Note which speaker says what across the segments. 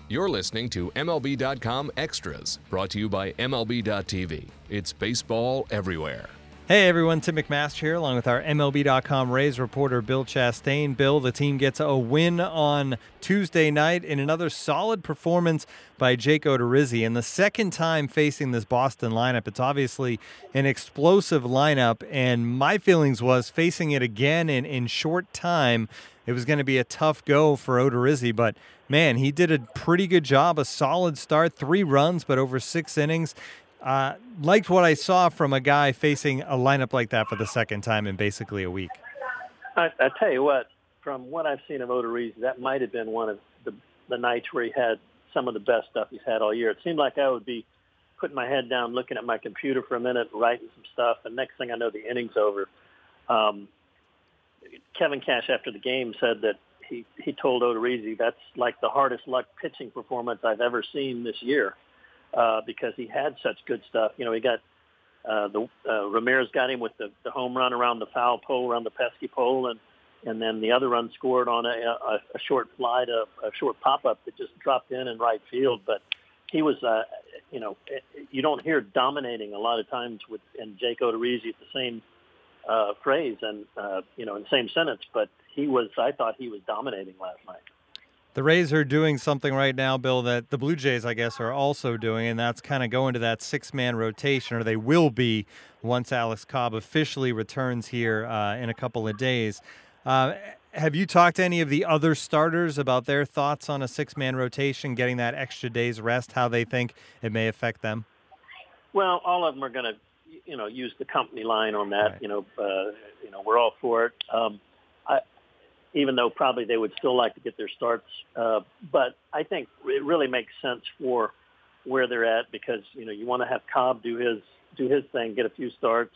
Speaker 1: You're listening to MLB.com Extras, brought to you by MLB.tv. It's baseball everywhere.
Speaker 2: Hey everyone, Tim McMaster here, along with our MLB.com Rays reporter Bill Chastain. Bill, the team gets a win on Tuesday night in another solid performance by Jake Odorizzi. And the second time facing this Boston lineup, it's obviously an explosive lineup. And my feelings was facing it again in short time, it was going to be a tough go for Odorizzi. But man, he did a pretty good job, a solid start, 3 runs, but over 6 innings. Liked what I saw from a guy facing a lineup like that for the second time in basically a week.
Speaker 3: I tell you what, from what I've seen of Odorizzi, that might have been one of the nights where he had some of the best stuff he's had all year. It seemed like I would be putting my head down, looking at my computer for a minute, writing some stuff, and next thing I know, the inning's over. Kevin Cash, after the game, said that he told Odorizzi that's like the hardest luck pitching performance I've ever seen this year. Because he had such good stuff. You know, he got Ramirez got him with the home run around the foul pole, around the pesky pole, and then the other run scored on a short fly to a short pop-up that just dropped in right field. But he was, you don't hear dominating a lot of times and Jake Odorizzi at the same phrase and, in the same sentence. But I thought he was dominating last night.
Speaker 2: The Rays are doing something right now, Bill, that the Blue Jays, I guess, are also doing, and that's kind of going to that 6-man rotation, or they will be once Alex Cobb officially returns here in a couple of days. Have you talked to any of the other starters about their thoughts on a 6-man rotation, getting that extra day's rest, how they think it may affect them?
Speaker 3: Well, all of them are going to, use the company line on that. Right. We're all for it. Even though probably they would still like to get their starts. But I think it really makes sense for where they're at because, you want to have Cobb do his thing, get a few starts.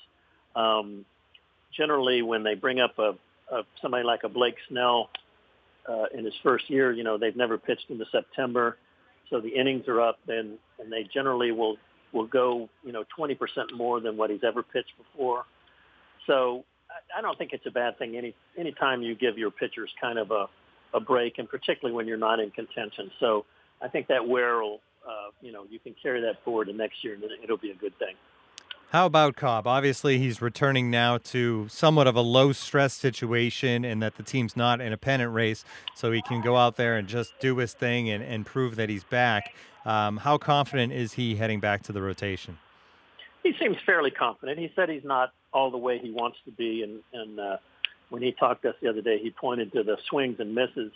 Speaker 3: Generally, when they bring up somebody like a Blake Snell in his first year, they've never pitched into September. So the innings are up, and they generally will go, 20% more than what he's ever pitched before. So I don't think it's a bad thing any time you give your pitchers kind of a break, and particularly when you're not in contention. So I think that wear will, you can carry that forward to next year, and it'll be a good thing.
Speaker 2: How about Cobb? Obviously, he's returning now to somewhat of a low-stress situation and that the team's not in a pennant race, so he can go out there and just do his thing and prove that he's back. How confident is he heading back to the rotation?
Speaker 3: He seems fairly confident. He said he's not all the way he wants to be, and when he talked to us the other day, he pointed to the swings and misses.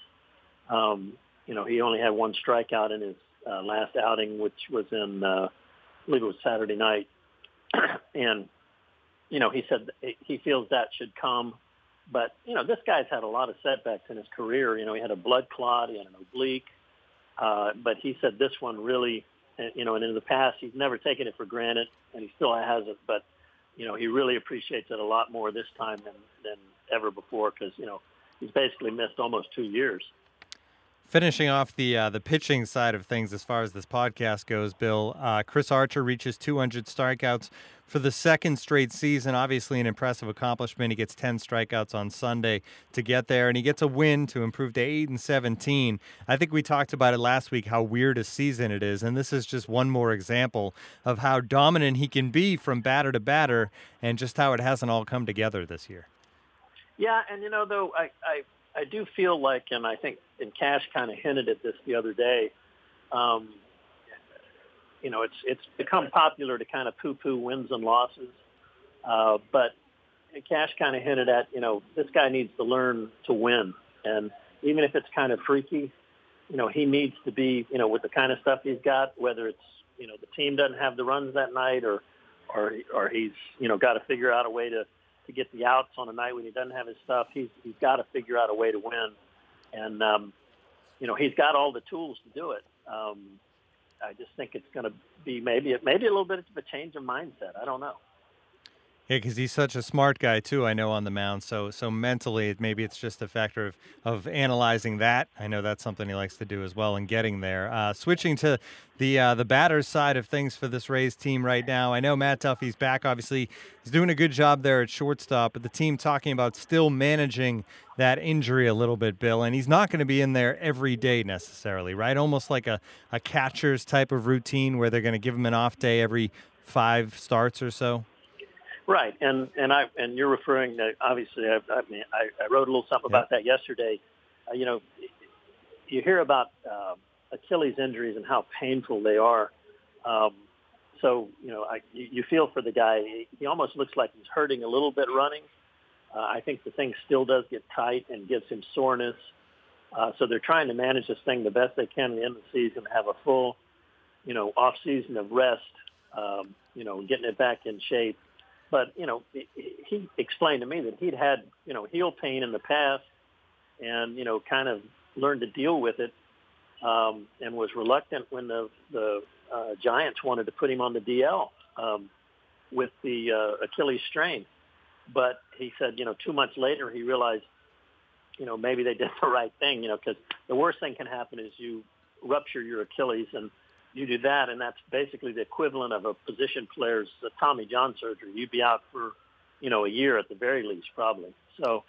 Speaker 3: He only had 1 strikeout in his last outing, which was in, I believe it was Saturday night. And, he said he feels that should come. But, this guy's had a lot of setbacks in his career. He had a blood clot, he had an oblique. But he said this one really, and in the past, he's never taken it for granted, and he still hasn't. But, he really appreciates it a lot more this time than ever before because, he's basically missed almost 2 years.
Speaker 2: Finishing off the pitching side of things as far as this podcast goes, Bill, Chris Archer reaches 200 strikeouts for the second straight season. Obviously an impressive accomplishment. He gets 10 strikeouts on Sunday to get there, and he gets a win to improve to 8-17. I think we talked about it last week, how weird a season it is, and this is just one more example of how dominant he can be from batter to batter and just how it hasn't all come together this year.
Speaker 3: Yeah, and, though, I do feel like, and I think and Cash kind of hinted at this the other day, it's become popular to kind of poo-poo wins and losses. But Cash kind of hinted at, this guy needs to learn to win. And even if it's kind of freaky, he needs to be, with the kind of stuff he's got, whether it's, the team doesn't have the runs that night or he's, got to figure out a way to get the outs on a night when he doesn't have his stuff. He's got to figure out a way to win. And, he's got all the tools to do it. I just think it's going to be maybe a little bit of a change of mindset. I don't know.
Speaker 2: Yeah, because he's such a smart guy too. I know on the mound. So mentally, maybe it's just a factor of analyzing that. I know that's something he likes to do as well, and getting there. Switching to the batter's side of things for this Rays team right now. I know Matt Duffy's back. Obviously, he's doing a good job there at shortstop. But the team talking about still managing that injury a little bit, Bill. And he's not going to be in there every day necessarily, right? Almost like a catcher's type of routine where they're going to give him an off day every 5 starts or so.
Speaker 3: Right, and you're referring to, obviously, I wrote a little something about that yesterday. You hear about Achilles injuries and how painful they are. So you feel for the guy. He almost looks like he's hurting a little bit running. I think the thing still does get tight and gives him soreness. So they're trying to manage this thing the best they can at the end of the season, have a full, off season of rest, getting it back in shape. But, he explained to me that he'd had, heel pain in the past and, kind of learned to deal with it, and was reluctant when the Giants wanted to put him on the DL with the Achilles strain. But he said, 2 months later, he realized, maybe they did the right thing, because the worst thing can happen is you rupture your Achilles, and you do that, and that's basically the equivalent of a position player's Tommy John surgery. You'd be out for, a year at the very least, probably. So,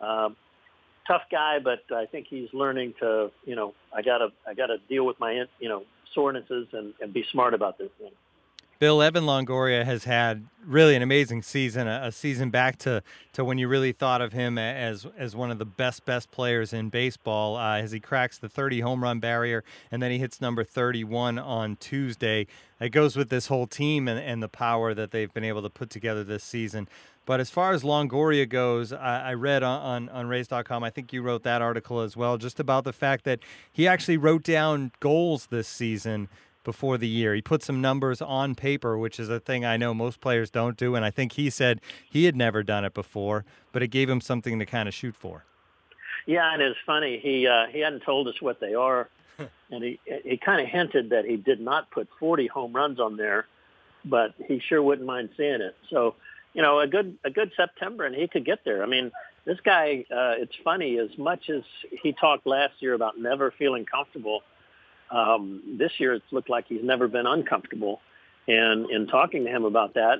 Speaker 3: tough guy, but I think he's learning to, I gotta deal with my, sorenesses and be smart about this thing.
Speaker 2: Bill, Evan Longoria has had really an amazing season, a season back to when you really thought of him as one of the best players in baseball, as he cracks the 30 home run barrier, and then he hits number 31 on Tuesday. It goes with this whole team and the power that they've been able to put together this season. But as far as Longoria goes, I read on Rays.com, I think you wrote that article as well, just about the fact that he actually wrote down goals this season before the year. He put some numbers on paper, which is a thing I know most players don't do, and I think he said he had never done it before, but it gave him something to kind of shoot for.
Speaker 3: Yeah, and it's funny. He hadn't told us what they are, and he kind of hinted that he did not put 40 home runs on there, but he sure wouldn't mind seeing it. So, a good September, and he could get there. I mean, this guy, it's funny, as much as he talked last year about never feeling comfortable, this year it's looked like he's never been uncomfortable. And in talking to him about that,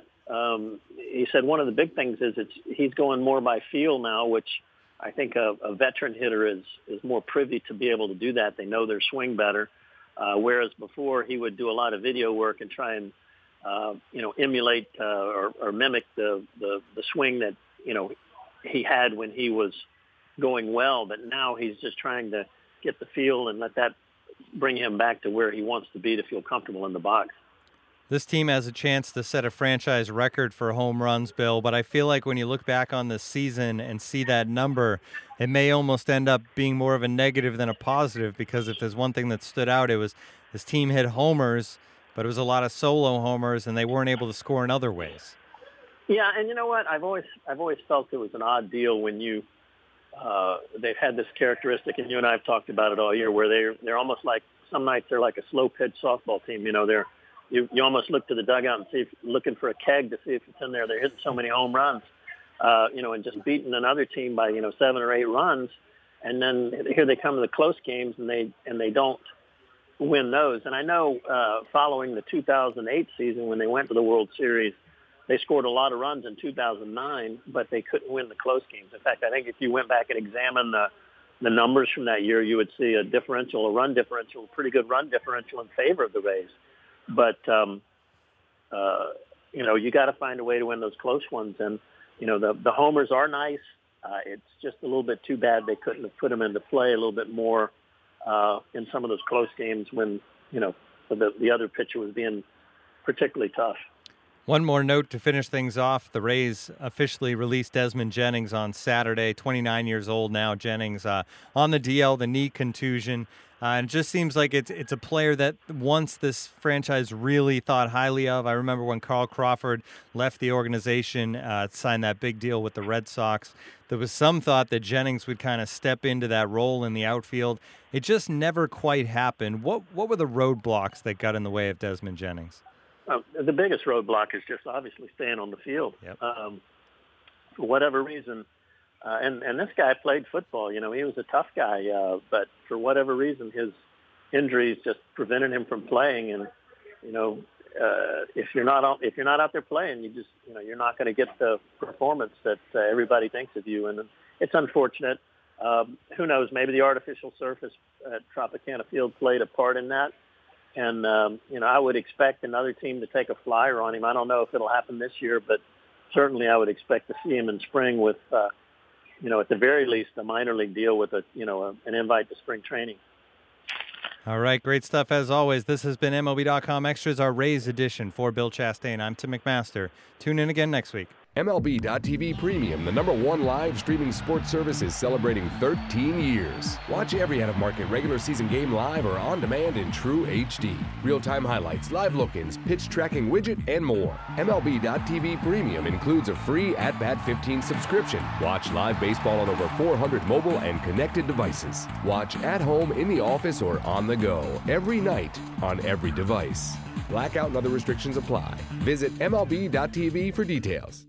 Speaker 3: he said one of the big things is he's going more by feel now, which I think a veteran hitter is more privy to be able to do that. They know their swing better, whereas before he would do a lot of video work and try and emulate or mimic the swing that he had when he was going well. But now he's just trying to get the feel and let that bring him back to where he wants to be to feel comfortable in the box.
Speaker 2: This team has a chance to set a franchise record for home runs, Bill, but I feel like when you look back on this season and see that number, it may almost end up being more of a negative than a positive, because if there's one thing that stood out, it was this team hit homers, but it was a lot of solo homers, and they weren't able to score in other ways.
Speaker 3: Yeah, and you know what? I've always felt it was an odd deal when they've had this characteristic, and you and I have talked about it all year, where they're almost like, some nights they're like a slow pitch softball team. You almost look to the dugout and looking for a keg to see if it's in there. They're hitting so many home runs, and just beating another team by 7 or 8 runs, and then here they come to the close games and they don't win those. And I know following the 2008 season when they went to the World Series, they scored a lot of runs in 2009, but they couldn't win the close games. In fact, I think if you went back and examined the numbers from that year, you would see a run differential, a pretty good run differential in favor of the Rays. But, you got to find a way to win those close ones. And, the homers are nice. It's just a little bit too bad they couldn't have put them into play a little bit more in some of those close games when, the other pitcher was being particularly tough.
Speaker 2: One more note to finish things off. The Rays officially released Desmond Jennings on Saturday, 29 years old now. Jennings on the DL, the knee contusion. And it just seems like it's a player that once this franchise really thought highly of. I remember when Carl Crawford left the organization, signed that big deal with the Red Sox, there was some thought that Jennings would kind of step into that role in the outfield. It just never quite happened. What were the roadblocks that got in the way of Desmond Jennings?
Speaker 3: The biggest roadblock is just obviously staying on the field.
Speaker 2: Yep.
Speaker 3: For whatever reason, and this guy played football. He was a tough guy, but for whatever reason, his injuries just prevented him from playing. And if you're not out there playing, you're not going to get the performance that everybody thinks of you. And it's unfortunate. Who knows? Maybe the artificial surface at Tropicana Field played a part in that. And I would expect another team to take a flyer on him. I don't know if it'll happen this year, but certainly I would expect to see him in spring with, at the very least, a minor league deal with an invite to spring training.
Speaker 2: All right, great stuff as always. This has been MLB.com Extras, our Rays edition. For Bill Chastain, I'm Tim McMaster. Tune in again next week.
Speaker 1: MLB.tv Premium, the #1 live streaming sports service, is celebrating 13 years. Watch every out-of-market regular season game live or on demand in true HD. Real-time highlights, live look-ins, pitch tracking widget, and more. MLB.tv Premium includes a free At-Bat 15 subscription. Watch live baseball on over 400 mobile and connected devices. Watch at home, in the office, or on the go every night on every device. Blackout and other restrictions apply. Visit MLB.tv for details.